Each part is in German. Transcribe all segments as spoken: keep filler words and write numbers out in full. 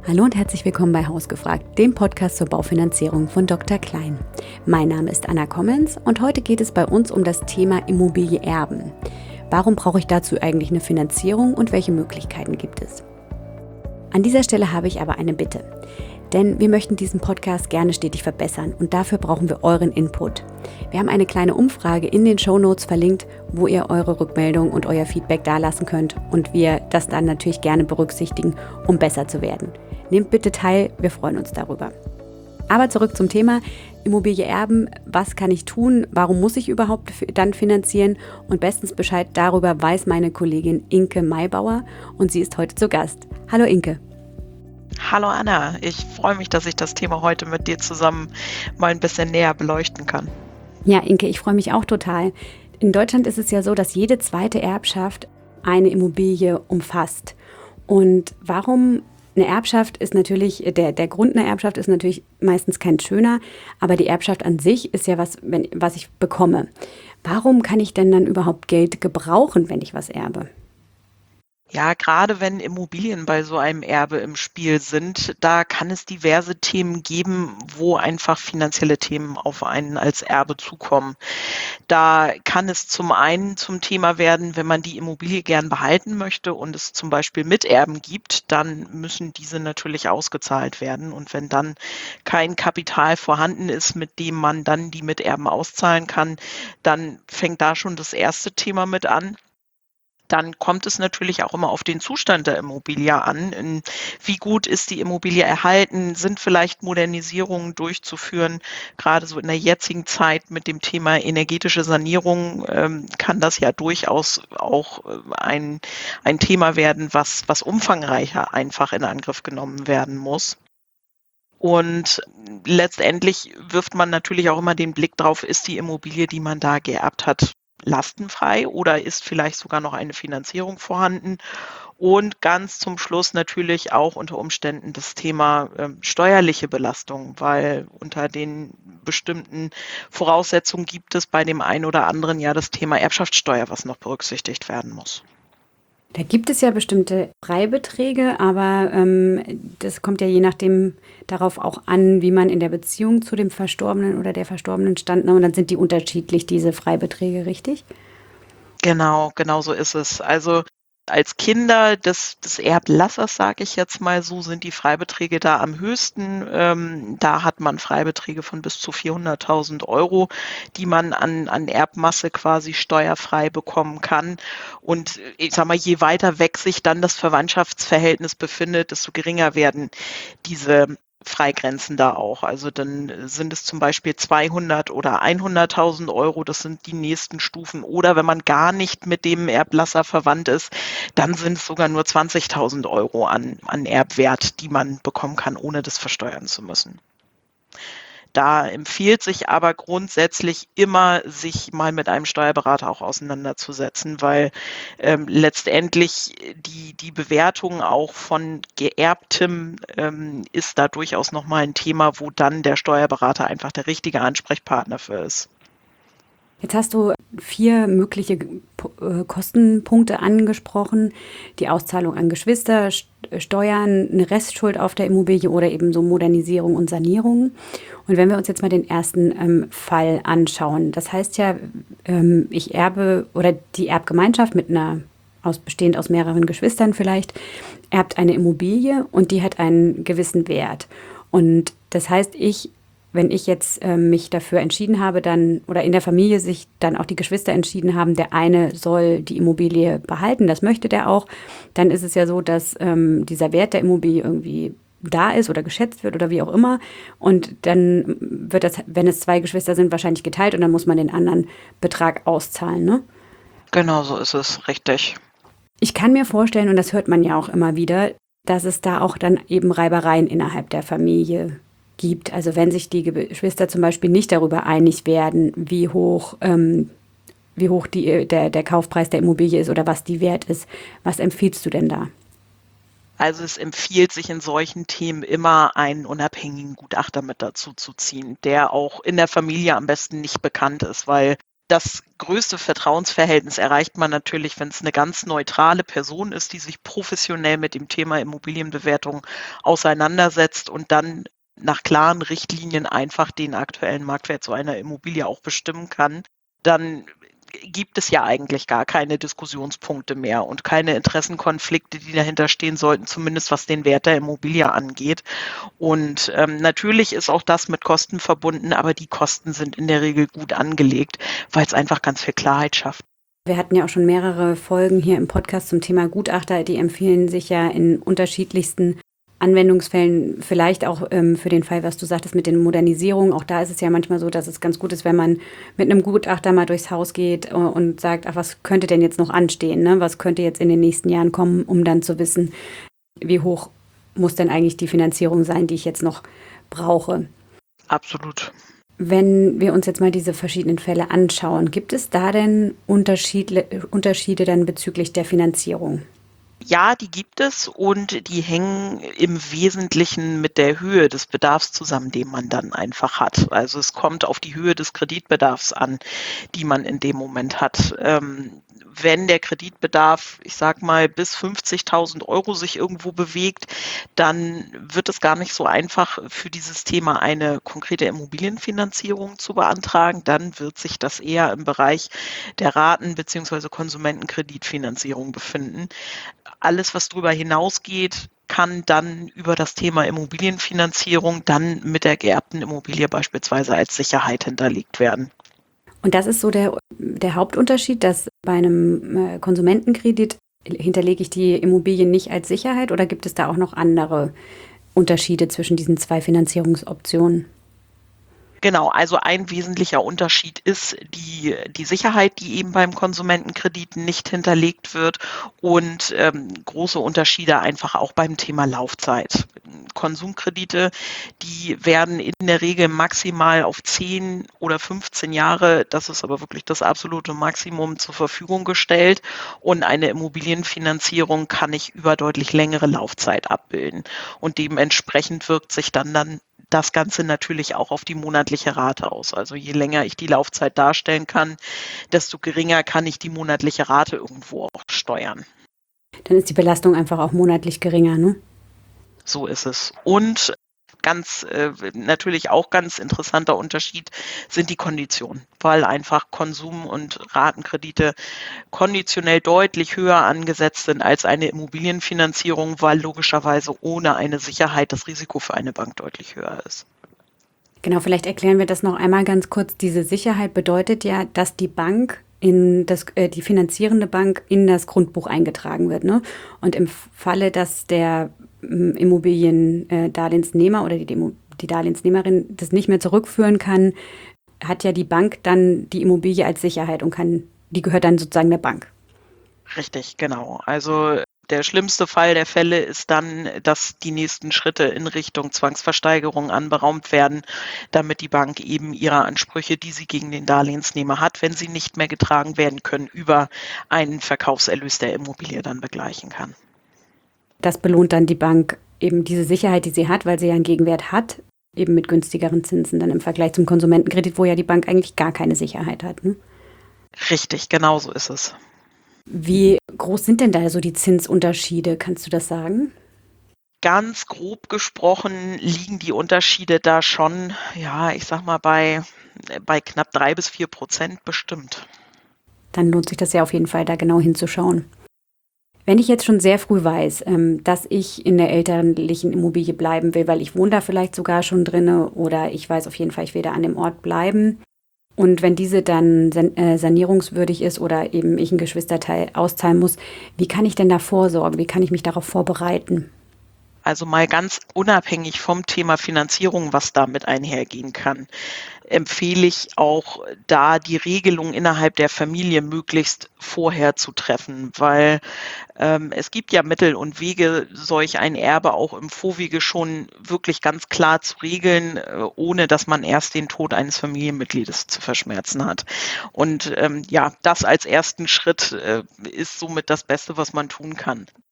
Hallo und herzlich willkommen bei Hausgefragt, dem Podcast zur Baufinanzierung von Doktor Klein. Mein Name ist Anna Kommens und heute geht es bei uns um das Thema Immobilie erben. Warum brauche ich dazu eigentlich eine Finanzierung und welche Möglichkeiten gibt es? An dieser Stelle habe ich aber eine Bitte. Denn wir möchten diesen Podcast gerne stetig verbessern und dafür brauchen wir euren Input. Wir haben eine kleine Umfrage in den Shownotes verlinkt, wo ihr eure Rückmeldung und euer Feedback dalassen könnt und wir das dann natürlich gerne berücksichtigen, um besser zu werden. Nehmt bitte teil, wir freuen uns darüber. Aber zurück zum Thema Immobilie erben. Was kann ich tun? Warum muss ich überhaupt dann finanzieren? Und bestens Bescheid darüber weiß meine Kollegin Inke Maybauer und sie ist heute zu Gast. Hallo Inke. Hallo Anna, ich freue mich, dass ich das Thema heute mit dir zusammen mal ein bisschen näher beleuchten kann. Ja, Inke, ich freue mich auch total. In Deutschland ist es ja so, dass jede zweite Erbschaft eine Immobilie umfasst. Und warum eine Erbschaft ist natürlich, der, der Grund einer Erbschaft ist natürlich meistens kein schöner, aber die Erbschaft an sich ist ja was, wenn, was ich bekomme. Warum kann ich denn dann überhaupt Geld gebrauchen, wenn ich was erbe? Ja, gerade wenn Immobilien bei so einem Erbe im Spiel sind, da kann es diverse Themen geben, wo einfach finanzielle Themen auf einen als Erbe zukommen. Da kann es zum einen zum Thema werden, wenn man die Immobilie gern behalten möchte und es zum Beispiel Miterben gibt, dann müssen diese natürlich ausgezahlt werden. Und wenn dann kein Kapital vorhanden ist, mit dem man dann die Miterben auszahlen kann, dann fängt da schon das erste Thema mit an. Dann kommt es natürlich auch immer auf den Zustand der Immobilie an. In wie gut ist die Immobilie erhalten? Sind vielleicht Modernisierungen durchzuführen? Gerade so in der jetzigen Zeit mit dem Thema energetische Sanierung ähm, kann das ja durchaus auch äh, ein, ein Thema werden, was, was umfangreicher einfach in Angriff genommen werden muss. Und letztendlich wirft man natürlich auch immer den Blick drauf, ist die Immobilie, die man da geerbt hat, lastenfrei oder ist vielleicht sogar noch eine Finanzierung vorhanden? Und ganz zum Schluss natürlich auch unter Umständen das Thema äh, steuerliche Belastung, weil unter den bestimmten Voraussetzungen gibt es bei dem einen oder anderen ja das Thema Erbschaftssteuer, was noch berücksichtigt werden muss. Da gibt es ja bestimmte Freibeträge, aber ähm, das kommt ja je nachdem darauf auch an, wie man in der Beziehung zu dem Verstorbenen oder der Verstorbenen stand. Und dann sind die unterschiedlich, diese Freibeträge, richtig? Genau, genau so ist es. Also als Kinder des, des Erblassers, sage ich jetzt mal so, sind die Freibeträge da am höchsten. Ähm, da hat man Freibeträge von bis zu vierhunderttausend Euro, die man an, an Erbmasse quasi steuerfrei bekommen kann. Und ich sag mal, je weiter weg sich dann das Verwandtschaftsverhältnis befindet, desto geringer werden diese Freigrenzen da auch. Also dann sind es zum Beispiel zweihundert oder hunderttausend Euro, das sind die nächsten Stufen. Oder wenn man gar nicht mit dem Erblasser verwandt ist, dann sind es sogar nur zwanzigtausend Euro an, an Erbwert, die man bekommen kann, ohne das versteuern zu müssen. Da empfiehlt sich aber grundsätzlich immer, sich mal mit einem Steuerberater auch auseinanderzusetzen, weil ähm, letztendlich die, die Bewertung auch von Geerbtem ähm, ist da durchaus nochmal ein Thema, wo dann der Steuerberater einfach der richtige Ansprechpartner für ist. Jetzt hast du vier mögliche äh, Kostenpunkte angesprochen. Die Auszahlung an Geschwister, Steuern, eine Restschuld auf der Immobilie oder eben so Modernisierung und Sanierung. Und wenn wir uns jetzt mal den ersten ähm, Fall anschauen, das heißt ja, ähm, ich erbe oder die Erbgemeinschaft mit einer, aus, bestehend aus mehreren Geschwistern vielleicht, erbt eine Immobilie und die hat einen gewissen Wert. Und das heißt, ich Wenn ich jetzt äh, mich dafür entschieden habe, dann oder in der Familie sich dann auch die Geschwister entschieden haben, der eine soll die Immobilie behalten, das möchte der auch, dann ist es ja so, dass ähm, dieser Wert der Immobilie irgendwie da ist oder geschätzt wird oder wie auch immer. Und dann wird das, wenn es zwei Geschwister sind, wahrscheinlich geteilt und dann muss man den anderen Betrag auszahlen, ne? Genau so ist es, richtig. Ich kann mir vorstellen, und das hört man ja auch immer wieder, dass es da auch dann eben Reibereien innerhalb der Familie gibt. Also wenn sich die Geschwister zum Beispiel nicht darüber einig werden, wie hoch, ähm, wie hoch die, der, der Kaufpreis der Immobilie ist oder was die wert ist. Was empfiehlst du denn da? Also es empfiehlt sich in solchen Themen immer einen unabhängigen Gutachter mit dazu zu ziehen, der auch in der Familie am besten nicht bekannt ist, weil Das größte Vertrauensverhältnis erreicht man natürlich, wenn es eine ganz neutrale Person ist, die sich professionell mit dem Thema Immobilienbewertung auseinandersetzt und dann nach klaren Richtlinien einfach den aktuellen Marktwert so einer Immobilie auch bestimmen kann. Dann gibt es ja eigentlich gar keine Diskussionspunkte mehr und keine Interessenkonflikte, die dahinter stehen sollten, zumindest was den Wert der Immobilie angeht. Und ähm, natürlich ist auch das mit Kosten verbunden, aber die Kosten sind in der Regel gut angelegt, weil es einfach ganz viel Klarheit schafft. Wir hatten ja auch schon mehrere Folgen hier im Podcast zum Thema Gutachter, die empfehlen sich ja in unterschiedlichsten Anwendungsfällen, vielleicht auch ähm, für den Fall, was du sagtest mit den Modernisierungen. Auch da ist es ja manchmal so, dass es ganz gut ist, wenn man mit einem Gutachter mal durchs Haus geht und sagt, ach, was könnte denn jetzt noch anstehen, ne? Was könnte jetzt in den nächsten Jahren kommen, um dann zu wissen, wie hoch muss denn eigentlich die Finanzierung sein, die ich jetzt noch brauche. Absolut. Wenn wir uns jetzt mal diese verschiedenen Fälle anschauen, gibt es da denn Unterschiede, Unterschiede dann bezüglich der Finanzierung? Ja, die gibt es und die hängen im Wesentlichen mit der Höhe des Bedarfs zusammen, den man dann einfach hat. Also es kommt auf die Höhe des Kreditbedarfs an, die man in dem Moment hat. Ähm, wenn der Kreditbedarf, ich sag mal, bis fünfzigtausend Euro sich irgendwo bewegt, dann wird es gar nicht so einfach für dieses Thema eine konkrete Immobilienfinanzierung zu beantragen. Dann wird sich das eher im Bereich der Raten- bzw. Konsumentenkreditfinanzierung befinden. Alles, was darüber hinausgeht, kann dann über das Thema Immobilienfinanzierung dann mit der geerbten Immobilie beispielsweise als Sicherheit hinterlegt werden. Und das ist so der, der Hauptunterschied, dass bei einem äh, Konsumentenkredit hinterlege ich die Immobilie nicht als Sicherheit oder gibt es da auch noch andere Unterschiede zwischen diesen zwei Finanzierungsoptionen? Genau, also ein wesentlicher Unterschied ist die, die Sicherheit, die eben beim Konsumentenkredit nicht hinterlegt wird und ähm, große Unterschiede einfach auch beim Thema Laufzeit. Konsumkredite, die werden in der Regel maximal auf zehn oder fünfzehn Jahre, das ist aber wirklich das absolute Maximum, zur Verfügung gestellt und eine Immobilienfinanzierung kann ich über deutlich längere Laufzeit abbilden und dementsprechend wirkt sich dann dann das Ganze natürlich auch auf die monatliche Rate aus. Also je länger ich die Laufzeit darstellen kann, desto geringer kann ich die monatliche Rate irgendwo auch steuern. Dann ist die Belastung einfach auch monatlich geringer, ne? So ist es. Und ganz äh, natürlich auch ganz interessanter Unterschied sind die Konditionen, weil einfach Konsum- und Ratenkredite konditionell deutlich höher angesetzt sind als eine Immobilienfinanzierung, weil logischerweise ohne eine Sicherheit das Risiko für eine Bank deutlich höher ist. Genau, vielleicht erklären wir das noch einmal ganz kurz. Diese Sicherheit bedeutet ja, dass die Bank in das, äh, die finanzierende Bank in das Grundbuch eingetragen wird, ne? Und im Falle, dass der ähm, Immobiliendarlehensnehmer oder die, Demo, die Darlehensnehmerin das nicht mehr zurückführen kann, hat ja die Bank dann die Immobilie als Sicherheit und kann, die gehört dann sozusagen der Bank. Richtig, genau. Also der schlimmste Fall der Fälle ist dann, dass die nächsten Schritte in Richtung Zwangsversteigerung anberaumt werden, damit die Bank eben ihre Ansprüche, die sie gegen den Darlehensnehmer hat, wenn sie nicht mehr getragen werden können, über einen Verkaufserlös der Immobilie dann begleichen kann. Das belohnt dann die Bank eben diese Sicherheit, die sie hat, weil sie ja einen Gegenwert hat, eben mit günstigeren Zinsen dann im Vergleich zum Konsumentenkredit, wo ja die Bank eigentlich gar keine Sicherheit hat, ne? Richtig, genau so ist es. Wie groß sind denn da so die Zinsunterschiede? Kannst du das sagen? Ganz grob gesprochen liegen die Unterschiede da schon, ja, ich sag mal, bei, bei knapp drei bis vier Prozent bestimmt. Dann lohnt sich das ja auf jeden Fall, da genau hinzuschauen. Wenn ich jetzt schon sehr früh weiß, ähm, dass ich in der elterlichen Immobilie bleiben will, weil ich wohne da vielleicht sogar schon drinne oder ich weiß auf jeden Fall, ich will da an dem Ort bleiben. Und wenn diese dann san- äh, sanierungswürdig ist oder eben ich ein Geschwisterteil auszahlen muss, wie kann ich denn da vorsorgen? Wie kann ich mich darauf vorbereiten? Also mal ganz unabhängig vom Thema Finanzierung, was damit einhergehen kann, empfehle ich auch da die Regelung innerhalb der Familie möglichst vorher zu treffen, weil ähm, es gibt ja Mittel und Wege, solch ein Erbe auch im Vorwege schon wirklich ganz klar zu regeln, äh, ohne dass man erst den Tod eines Familienmitgliedes zu verschmerzen hat. Und ähm, ja, das als ersten Schritt äh, ist somit das Beste, was man tun kann.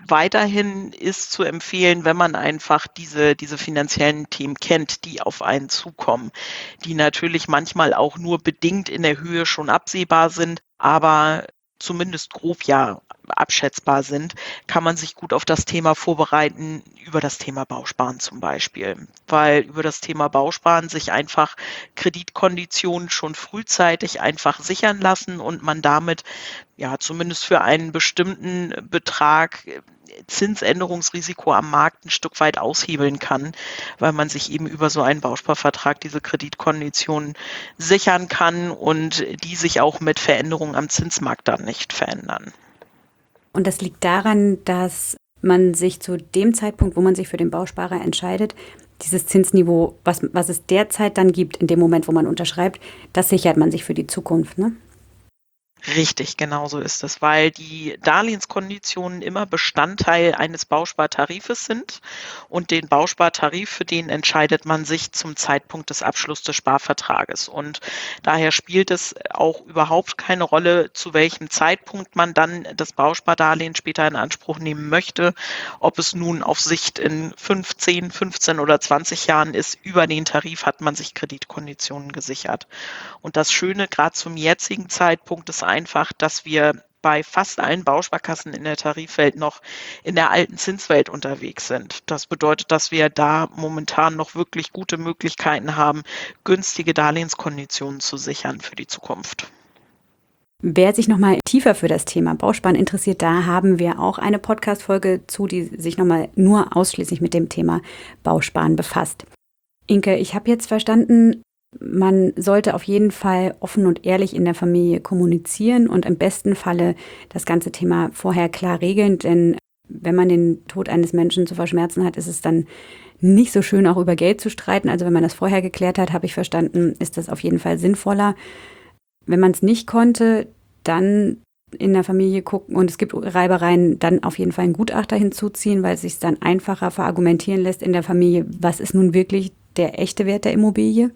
Weiterhin ist zu empfehlen, wenn man einfach diese, diese finanziellen Themen kennt, die auf einen zukommen, die natürlich manchmal auch nur bedingt in der Höhe schon absehbar sind, aber zumindest grob ja abschätzbar sind, kann man sich gut auf das Thema vorbereiten, über das Thema Bausparen zum Beispiel. Weil über das Thema Bausparen sich einfach Kreditkonditionen schon frühzeitig einfach sichern lassen und man damit ja zumindest für einen bestimmten Betrag Zinsänderungsrisiko am Markt ein Stück weit aushebeln kann, weil man sich eben über so einen Bausparvertrag diese Kreditkonditionen sichern kann und die sich auch mit Veränderungen am Zinsmarkt dann nicht verändern. Und das liegt daran, dass man sich zu dem Zeitpunkt, wo man sich für den Bausparer entscheidet, dieses Zinsniveau, was, was es derzeit dann gibt, in dem Moment, wo man unterschreibt, das sichert man sich für die Zukunft, ne? Richtig, genau so ist es, weil die Darlehenskonditionen immer Bestandteil eines Bauspartarifes sind und den Bauspartarif, für den entscheidet man sich zum Zeitpunkt des Abschlusses des Sparvertrages. Und daher spielt es auch überhaupt keine Rolle, zu welchem Zeitpunkt man dann das Bauspardarlehen später in Anspruch nehmen möchte, ob es nun auf Sicht in fünfzehn, fünfzehn oder zwanzig Jahren ist. Über den Tarif hat man sich Kreditkonditionen gesichert. Und das Schöne gerade zum jetzigen Zeitpunkt ist einfach, dass wir bei fast allen Bausparkassen in der Tarifwelt noch in der alten Zinswelt unterwegs sind. Das bedeutet, dass wir da momentan noch wirklich gute Möglichkeiten haben, günstige Darlehenskonditionen zu sichern für die Zukunft. Wer sich nochmal tiefer für das Thema Bausparen interessiert, da haben wir auch eine Podcast-Folge zu, die sich nochmal nur ausschließlich mit dem Thema Bausparen befasst. Inke, ich habe jetzt verstanden, man sollte auf jeden Fall offen und ehrlich in der Familie kommunizieren und im besten Falle das ganze Thema vorher klar regeln, denn wenn man den Tod eines Menschen zu verschmerzen hat, ist es dann nicht so schön, auch über Geld zu streiten. Also wenn man das vorher geklärt hat, habe ich verstanden, ist das auf jeden Fall sinnvoller. Wenn man es nicht konnte, dann in der Familie gucken und es gibt Reibereien, dann auf jeden Fall einen Gutachter hinzuziehen, weil es sich dann einfacher verargumentieren lässt in der Familie, was ist nun wirklich der echte Wert der Immobilie.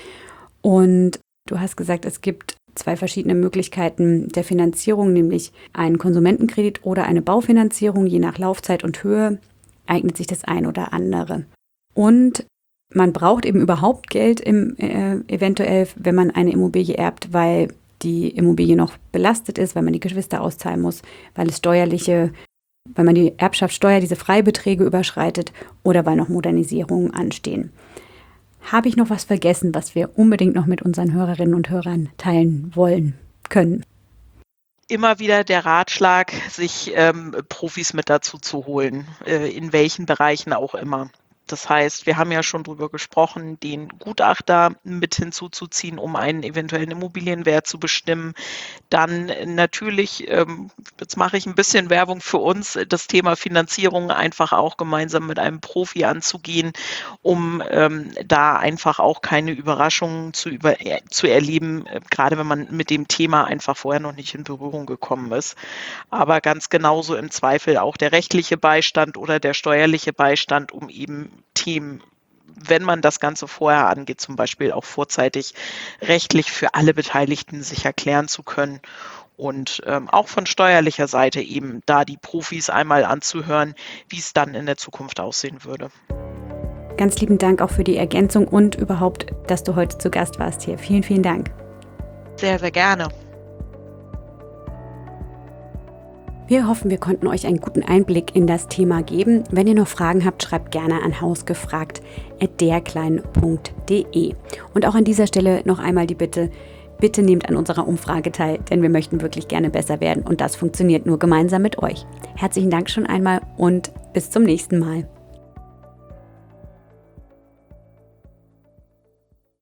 Und du hast gesagt, es gibt zwei verschiedene Möglichkeiten der Finanzierung, nämlich einen Konsumentenkredit oder eine Baufinanzierung. Je nach Laufzeit und Höhe eignet sich das ein oder andere. Und man braucht eben überhaupt Geld im, äh, eventuell, wenn man eine Immobilie erbt, weil die Immobilie noch belastet ist, weil man die Geschwister auszahlen muss, weil es steuerliche, weil man die Erbschaftssteuer, diese Freibeträge überschreitet oder weil noch Modernisierungen anstehen. Habe ich noch was vergessen, was wir unbedingt noch mit unseren Hörerinnen und Hörern teilen wollen, können? Immer wieder der Ratschlag, sich ähm, Profis mit dazu zu holen, äh, in welchen Bereichen auch immer. Das heißt, wir haben ja schon drüber gesprochen, den Gutachter mit hinzuzuziehen, um einen eventuellen Immobilienwert zu bestimmen. Dann natürlich, ähm, jetzt mache ich ein bisschen Werbung für uns, das Thema Finanzierung einfach auch gemeinsam mit einem Profi anzugehen, um ähm, da einfach auch keine Überraschungen zu, über, äh, zu erleben, äh, gerade wenn man mit dem Thema einfach vorher noch nicht in Berührung gekommen ist. Aber ganz genauso im Zweifel auch der rechtliche Beistand oder der steuerliche Beistand, um eben Themen, wenn man das Ganze vorher angeht, zum Beispiel auch vorzeitig rechtlich für alle Beteiligten sich erklären zu können und ähm, auch von steuerlicher Seite eben da die Profis einmal anzuhören, wie es dann in der Zukunft aussehen würde. Ganz lieben Dank auch für die Ergänzung und überhaupt, dass du heute zu Gast warst hier. Vielen, vielen Dank. Sehr, sehr gerne. Wir hoffen, wir konnten euch einen guten Einblick in das Thema geben. Wenn ihr noch Fragen habt, schreibt gerne an hausgefragt at derklein punkt de. Und auch an dieser Stelle noch einmal die Bitte, bitte nehmt an unserer Umfrage teil, denn wir möchten wirklich gerne besser werden und das funktioniert nur gemeinsam mit euch. Herzlichen Dank schon einmal und bis zum nächsten Mal.